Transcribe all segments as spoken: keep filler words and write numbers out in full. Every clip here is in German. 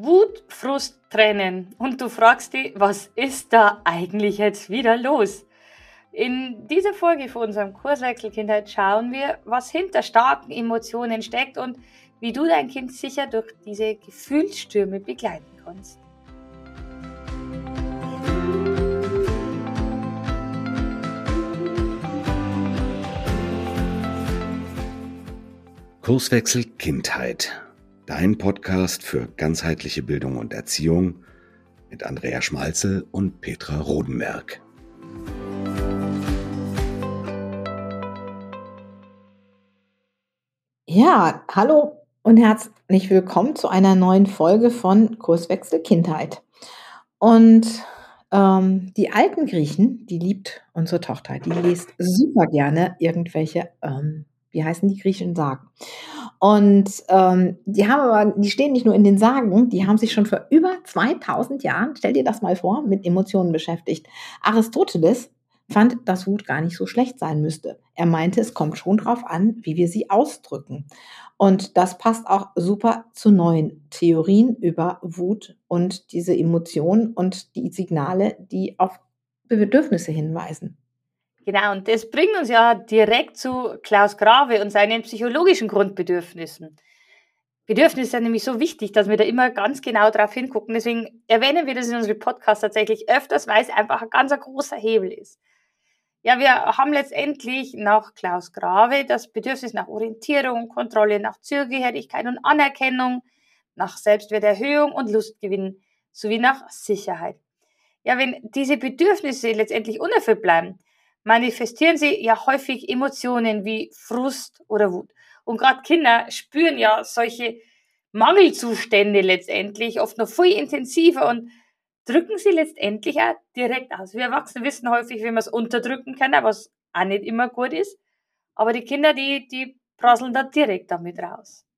Wut, Frust, Tränen. Und du fragst dich, was ist da eigentlich jetzt wieder los? In dieser Folge von unserem Kurswechsel Kindheit schauen wir, was hinter starken Emotionen steckt und wie du dein Kind sicher durch diese Gefühlsstürme begleiten kannst. Kurswechsel Kindheit. Dein Podcast für ganzheitliche Bildung und Erziehung mit Andrea Schmalzel und Petra Rodenberg. Ja, hallo und herzlich willkommen zu einer neuen Folge von Kurswechsel Kindheit. Und ähm, die alten Griechen, die liebt unsere Tochter, die liest super gerne irgendwelche, ähm, wie heißen die griechischen Sagen. Und ähm, die haben aber, die stehen nicht nur in den Sagen, die haben sich schon vor über zweitausend Jahren, stell dir das mal vor, mit Emotionen beschäftigt. Aristoteles fand, dass Wut gar nicht so schlecht sein müsste. Er meinte, es kommt schon drauf an, wie wir sie ausdrücken. Und das passt auch super zu neuen Theorien über Wut und diese Emotionen und die Signale, die auf Bedürfnisse hinweisen. Genau, und das bringt uns ja direkt zu Klaus Grave und seinen psychologischen Grundbedürfnissen. Bedürfnisse sind nämlich so wichtig, dass wir da immer ganz genau drauf hingucken. Deswegen erwähnen wir das in unserem Podcast tatsächlich öfters, weil es einfach ein ganz großer Hebel ist. Ja, wir haben letztendlich nach Klaus Grave das Bedürfnis nach Orientierung, Kontrolle, nach Zugehörigkeit und Anerkennung, nach Selbstwerterhöhung und Lustgewinn sowie nach Sicherheit. Ja, wenn diese Bedürfnisse letztendlich unerfüllt bleiben, manifestieren sie ja häufig Emotionen wie Frust oder Wut. Und gerade Kinder spüren ja solche Mangelzustände letztendlich oft noch viel intensiver und drücken sie letztendlich auch direkt aus. Wir Erwachsene wissen häufig, wie man es unterdrücken kann, was auch nicht immer gut ist. Aber die Kinder, die, die prasseln da direkt damit raus.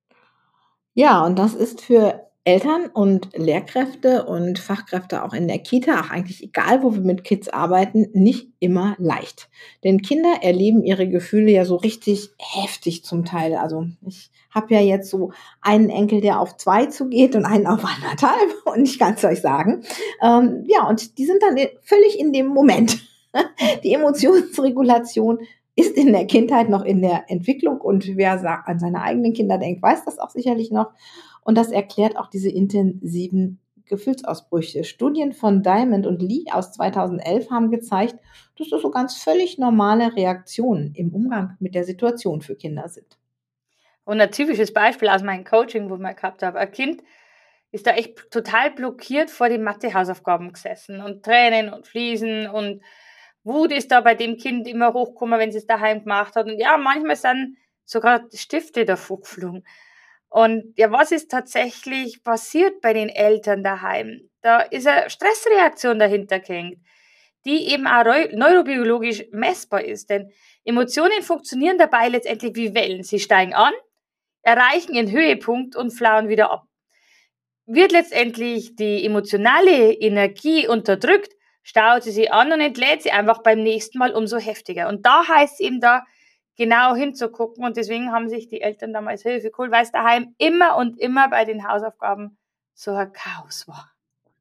Ja, und das ist für Eltern und Lehrkräfte und Fachkräfte auch in der Kita, auch eigentlich egal, wo wir mit Kids arbeiten, nicht immer leicht. Denn Kinder erleben ihre Gefühle ja so richtig heftig zum Teil. Also ich habe ja jetzt so einen Enkel, der auf zwei zugeht und einen auf anderthalb und ich kann es euch sagen. Ähm, ja, und die sind dann völlig in dem Moment. Die Emotionsregulation ist in der Kindheit noch in der Entwicklung und wer an seine eigenen Kinder denkt, weiß das auch sicherlich noch. Und das erklärt auch diese intensiven Gefühlsausbrüche. Studien von Diamond und Lee aus zweitausendelf haben gezeigt, dass das so ganz völlig normale Reaktionen im Umgang mit der Situation für Kinder sind. Und ein typisches Beispiel aus meinem Coaching, wo ich gehabt habe, ein Kind ist da echt total blockiert vor den Mathe-Hausaufgaben gesessen und Tränen und Fließen und Wut ist da bei dem Kind immer hochgekommen, wenn sie es daheim gemacht hat. Und ja, manchmal sind sogar Stifte davor geflogen. Und ja, was ist tatsächlich passiert bei den Eltern daheim? Da ist eine Stressreaktion dahinter gehängt, die eben auch neurobiologisch messbar ist. Denn Emotionen funktionieren dabei letztendlich wie Wellen. Sie steigen an, erreichen ihren Höhepunkt und flauen wieder ab. Wird letztendlich die emotionale Energie unterdrückt, staut sie sie an und entlädt sie einfach beim nächsten Mal umso heftiger. Und da heißt es eben da genau hinzugucken und deswegen haben sich die Eltern damals Hilfe geholt, weil es daheim immer und immer bei den Hausaufgaben so ein Chaos war.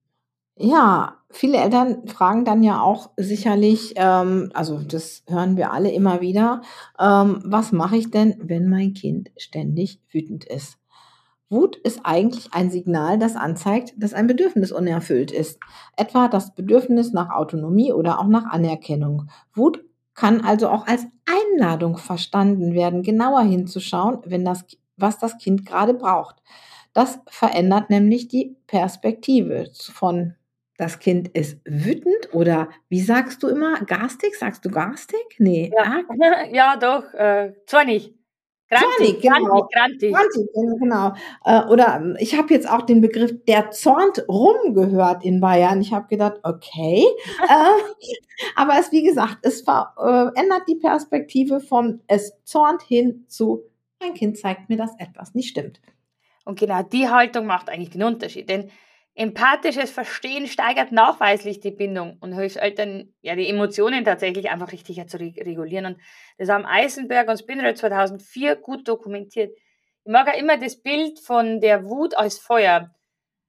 Ja, viele Eltern fragen dann ja auch sicherlich, ähm, also das hören wir alle immer wieder, ähm, was mache ich denn, wenn mein Kind ständig wütend ist? Wut ist eigentlich ein Signal, das anzeigt, dass ein Bedürfnis unerfüllt ist. Etwa das Bedürfnis nach Autonomie oder auch nach Anerkennung. Wut kann also auch als Einladung verstanden werden, genauer hinzuschauen, wenn das, was das Kind gerade braucht. Das verändert nämlich die Perspektive von das Kind ist wütend oder wie sagst du immer, garstig? Sagst du garstig? Nee, Ja, arg? ja doch, äh, zornig. Zornig, Grantig, grantig, genau. grantig. Grantig, genau. Äh, oder ähm, ich habe jetzt auch den Begriff der zornt rum gehört in Bayern. Ich habe gedacht, okay. äh, aber es, wie gesagt, es verändert die Perspektive von es zornt hin zu mein Kind zeigt mir, dass etwas nicht stimmt. Und genau die Haltung macht eigentlich den Unterschied. Denn empathisches Verstehen steigert nachweislich die Bindung und hilft Eltern, ja, die Emotionen tatsächlich einfach richtiger zu regulieren. Und das haben Eisenberg und Spinrad zweitausendvier gut dokumentiert. Ich mag ja immer das Bild von der Wut als Feuer.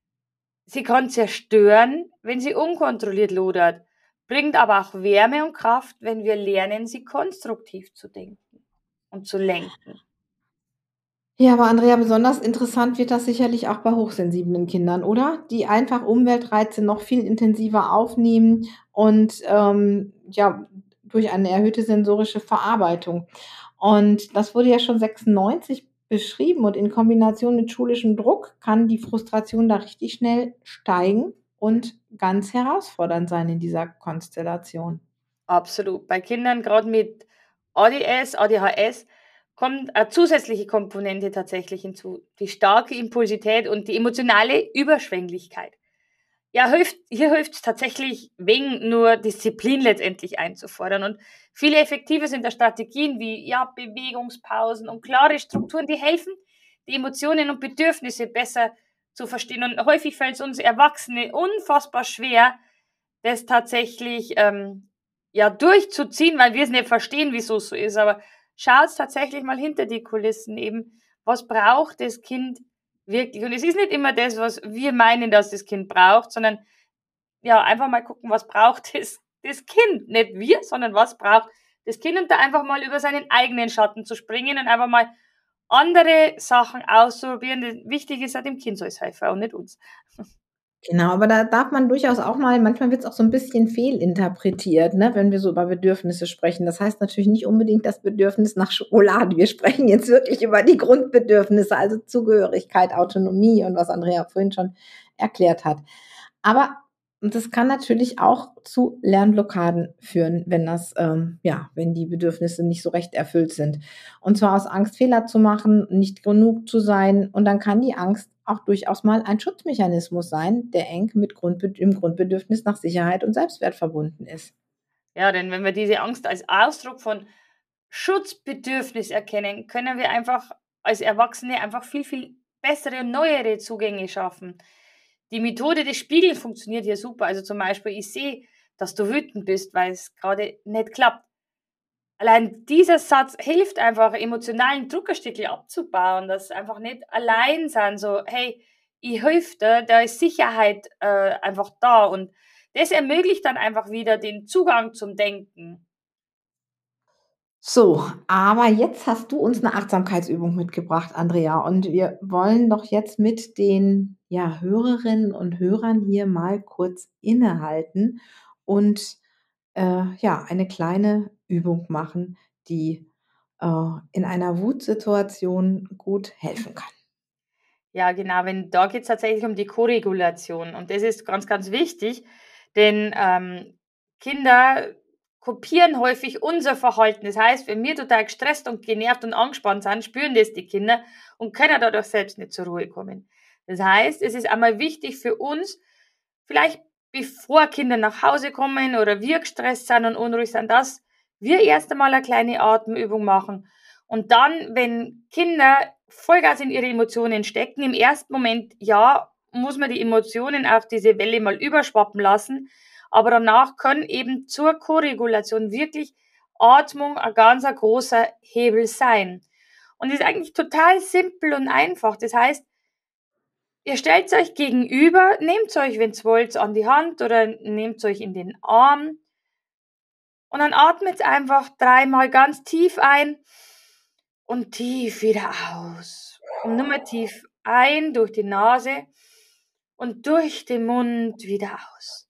Sie kann zerstören, wenn sie unkontrolliert lodert, bringt aber auch Wärme und Kraft, wenn wir lernen, sie konstruktiv zu denken und zu lenken. Ja, aber Andrea, besonders interessant wird das sicherlich auch bei hochsensiblen Kindern, oder? Die einfach Umweltreize noch viel intensiver aufnehmen und ähm, ja, durch eine erhöhte sensorische Verarbeitung. Und das wurde ja schon sechsundneunzig beschrieben und in Kombination mit schulischem Druck kann die Frustration da richtig schnell steigen und ganz herausfordernd sein in dieser Konstellation. Absolut. Bei Kindern gerade mit A D S, A D H S kommt eine zusätzliche Komponente tatsächlich hinzu, die starke Impulsität und die emotionale Überschwänglichkeit. Ja, hilft, hier hilft es tatsächlich, wegen nur Disziplin letztendlich einzufordern. Und viele effektive sind da Strategien wie ja, Bewegungspausen und klare Strukturen, die helfen, die Emotionen und Bedürfnisse besser zu verstehen. Und häufig fällt es uns Erwachsene unfassbar schwer, das tatsächlich ähm, ja, durchzuziehen, weil wir es nicht verstehen, wieso es so ist. Aber schaut tatsächlich mal hinter die Kulissen eben, was braucht das Kind wirklich. Und es ist nicht immer das, was wir meinen, dass das Kind braucht, sondern ja, einfach mal gucken, was braucht das, das Kind. Nicht wir, sondern was braucht das Kind. Und da einfach mal über seinen eigenen Schatten zu springen und einfach mal andere Sachen auszuprobieren. Wichtig ist, dem Kind soll es helfen und nicht uns. Genau, aber da darf man durchaus auch mal, manchmal wird es auch so ein bisschen fehlinterpretiert, ne, wenn wir so über Bedürfnisse sprechen. Das heißt natürlich nicht unbedingt das Bedürfnis nach Schokolade. Wir sprechen jetzt wirklich über die Grundbedürfnisse, also Zugehörigkeit, Autonomie und was Andrea vorhin schon erklärt hat. Aber das kann natürlich auch zu Lernblockaden führen, wenn das, ähm, ja, wenn die Bedürfnisse nicht so recht erfüllt sind. Und zwar aus Angst, Fehler zu machen, nicht genug zu sein. Und dann kann die Angst auch durchaus mal ein Schutzmechanismus sein, der eng mit Grundbe- dem Grundbedürfnis nach Sicherheit und Selbstwert verbunden ist. Ja, denn wenn wir diese Angst als Ausdruck von Schutzbedürfnis erkennen, können wir einfach als Erwachsene einfach viel, viel bessere und neuere Zugänge schaffen. Die Methode des Spiegelns funktioniert hier super. Also zum Beispiel, ich sehe, dass du wütend bist, weil es gerade nicht klappt. Allein dieser Satz hilft einfach, emotionalen Druck ein Stückchen abzubauen, dass einfach nicht allein sein, so, hey, ich helfe dir, da ist Sicherheit äh, einfach da. Und das ermöglicht dann einfach wieder den Zugang zum Denken. So, aber jetzt hast du uns eine Achtsamkeitsübung mitgebracht, Andrea, und wir wollen doch jetzt mit den, ja, Hörerinnen und Hörern hier mal kurz innehalten und, äh, ja, eine kleine Übung machen, die, äh, in einer Wutsituation gut helfen kann. Ja, genau, wenn da geht es tatsächlich um die Koregulation. Und das ist ganz, ganz wichtig, denn ähm, Kinder kopieren häufig unser Verhalten. Das heißt, wenn wir total gestresst und genervt und angespannt sind, spüren das die Kinder und können dadurch selbst nicht zur Ruhe kommen. Das heißt, es ist einmal wichtig für uns, vielleicht bevor Kinder nach Hause kommen oder wir gestresst sind und unruhig sind, dass wir erst einmal eine kleine Atemübung machen. Und dann, wenn Kinder Vollgas in ihre Emotionen stecken, im ersten Moment, ja, muss man die Emotionen auf diese Welle mal überschwappen lassen, aber danach können eben zur Koregulation wirklich Atmung ein ganz ein großer Hebel sein. Und ist eigentlich total simpel und einfach. Das heißt, ihr stellt euch gegenüber, nehmt euch, wenn ihr wollt, an die Hand oder nehmt euch in den Arm und dann atmet einfach dreimal ganz tief ein und tief wieder aus. Und nur mal tief ein durch die Nase und durch den Mund wieder aus.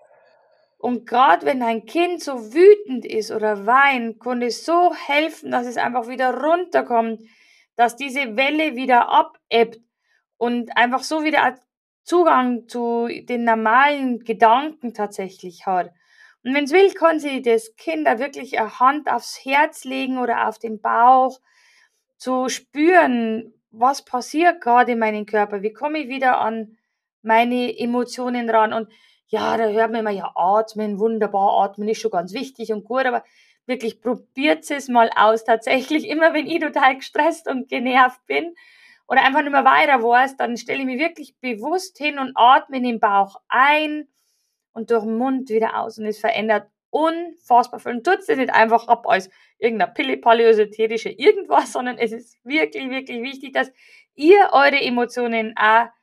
Und gerade wenn ein Kind so wütend ist oder weint, kann es so helfen, dass es einfach wieder runterkommt, dass diese Welle wieder abebbt und einfach so wieder Zugang zu den normalen Gedanken tatsächlich hat. Und wenn es will, kann sie das Kind da wirklich eine Hand aufs Herz legen oder auf den Bauch, zu spüren, was passiert gerade in meinem Körper, wie komme ich wieder an meine Emotionen ran. Und ja, da hört man immer, ja, atmen, wunderbar, atmen ist schon ganz wichtig und gut, aber wirklich probiert es mal aus, tatsächlich, immer wenn ich total gestresst und genervt bin oder einfach nicht mehr weiter weiß, dann stelle ich mich wirklich bewusst hin und atme in den Bauch ein und durch den Mund wieder aus und es verändert unfassbar viel. Und tut es nicht einfach ab als irgendeine Pille-Palle, esoterische irgendwas, sondern es ist wirklich, wirklich wichtig, dass ihr eure Emotionen auch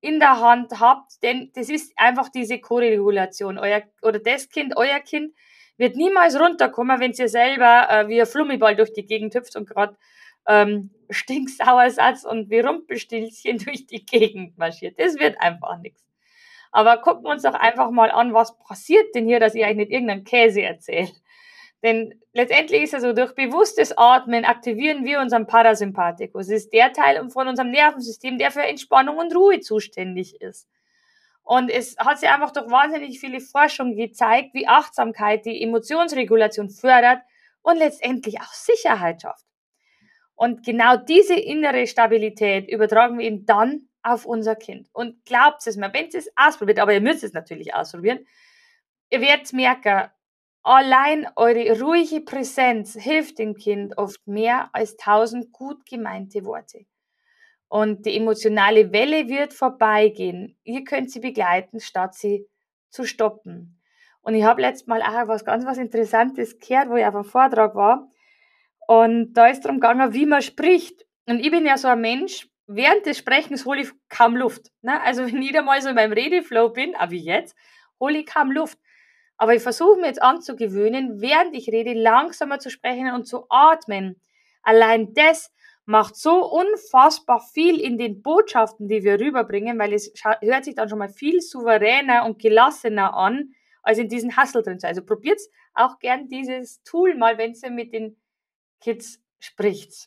in der Hand habt, denn das ist einfach diese Koregulation. Euer, oder das Kind, euer Kind, wird niemals runterkommen, wenn ihr selber äh, wie ein Flummiball durch die Gegend hüpft und gerade ähm, stinksauer Satz und wie Rumpelstilzchen durch die Gegend marschiert. Das wird einfach nichts. Aber gucken wir uns doch einfach mal an, was passiert denn hier, dass ich euch nicht irgendeinen Käse erzähle. Denn letztendlich ist es so, durch bewusstes Atmen aktivieren wir unseren Parasympathikus. Das ist der Teil von unserem Nervensystem, der für Entspannung und Ruhe zuständig ist. Und es hat sich einfach durch wahnsinnig viele Forschung gezeigt, wie Achtsamkeit die Emotionsregulation fördert und letztendlich auch Sicherheit schafft. Und genau diese innere Stabilität übertragen wir eben dann auf unser Kind. Und glaubt es mir, wenn ihr es ausprobiert, aber ihr müsst es natürlich ausprobieren, ihr werdet merken, allein eure ruhige Präsenz hilft dem Kind oft mehr als tausend gut gemeinte Worte. Und die emotionale Welle wird vorbeigehen. Ihr könnt sie begleiten, statt sie zu stoppen. Und ich habe letztes Mal auch was ganz was Interessantes gehört, wo ich auf einem Vortrag war. Und da ist darum gegangen, wie man spricht. Und ich bin ja so ein Mensch, während des Sprechens hole ich kaum Luft. Ne? Also wenn ich wieder mal so in meinem Redeflow bin, aber wie jetzt, hole ich kaum Luft. Aber ich versuche mir jetzt anzugewöhnen, während ich rede, langsamer zu sprechen und zu atmen. Allein das macht so unfassbar viel in den Botschaften, die wir rüberbringen, weil es hört sich dann schon mal viel souveräner und gelassener an, als in diesen Hustle drin zu sein. Also probiert auch gern dieses Tool mal, wenn ihr mit den Kids spricht.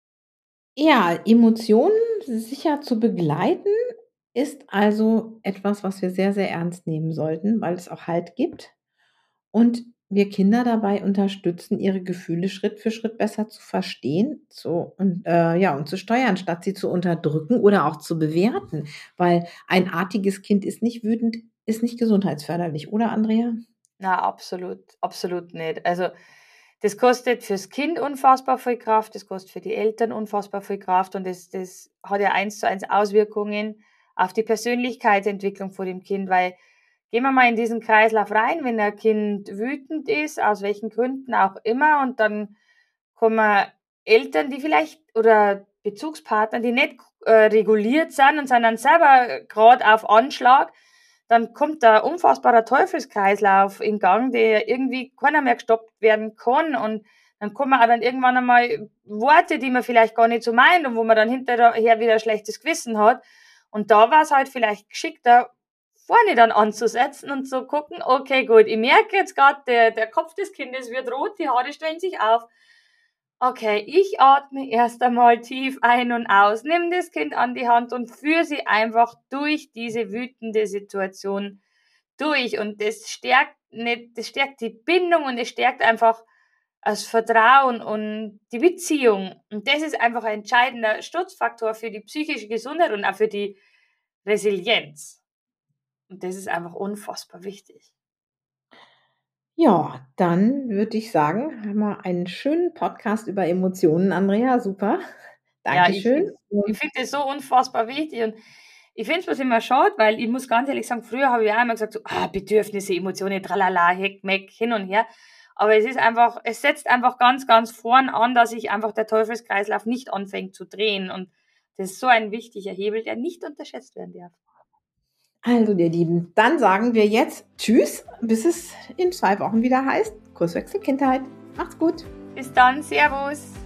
Ja, Emotionen sicher zu begleiten, ist also etwas, was wir sehr, sehr ernst nehmen sollten, weil es auch Halt gibt und wir Kinder dabei unterstützen, ihre Gefühle Schritt für Schritt besser zu verstehen zu, und, äh, ja, und zu steuern, statt sie zu unterdrücken oder auch zu bewerten. Weil ein artiges Kind ist nicht wütend, ist nicht gesundheitsförderlich, oder Andrea? Na, absolut, absolut nicht. Also das kostet fürs Kind unfassbar viel Kraft, das kostet für die Eltern unfassbar viel Kraft und das, das hat ja eins zu eins Auswirkungen auf die Persönlichkeitsentwicklung von dem Kind, weil gehen wir mal in diesen Kreislauf rein, wenn ein Kind wütend ist, aus welchen Gründen auch immer, und dann kommen Eltern, die vielleicht, oder Bezugspartner, die nicht äh, reguliert sind und sind dann selber gerade auf Anschlag, dann kommt da unfassbarer Teufelskreislauf in Gang, der irgendwie keiner mehr gestoppt werden kann, und dann kommen auch dann irgendwann einmal Worte, die man vielleicht gar nicht so meint und wo man dann hinterher wieder ein schlechtes Gewissen hat. Und da war es halt vielleicht geschickter, vorne dann anzusetzen und zu gucken, okay, gut, ich merke jetzt gerade, der, der Kopf des Kindes wird rot, die Haare stellen sich auf. Okay, ich atme erst einmal tief ein und aus, nimm das Kind an die Hand und führe sie einfach durch diese wütende Situation durch. Und das stärkt nicht, das stärkt die Bindung und es stärkt einfach das Vertrauen und die Beziehung. Und das ist einfach ein entscheidender Schutzfaktor für die psychische Gesundheit und auch für die Resilienz. Und das ist einfach unfassbar wichtig. Ja, dann würde ich sagen, haben wir einen schönen Podcast über Emotionen, Andrea. Super. Ja, ich, Dankeschön. ich finde das so unfassbar wichtig und ich finde es bloß immer schade, weil ich muss ganz ehrlich sagen, früher habe ich auch immer gesagt, so, ah, Bedürfnisse, Emotionen, tralala, heck, meck, hin und her. Aber es ist einfach, es setzt einfach ganz, ganz vorn an, dass sich einfach der Teufelskreislauf nicht anfängt zu drehen. Und das ist so ein wichtiger Hebel, der nicht unterschätzt werden darf. Also, ihr Lieben, dann sagen wir jetzt Tschüss, bis es in zwei Wochen wieder heißt Kurswechsel Kindheit. Macht's gut. Bis dann, Servus.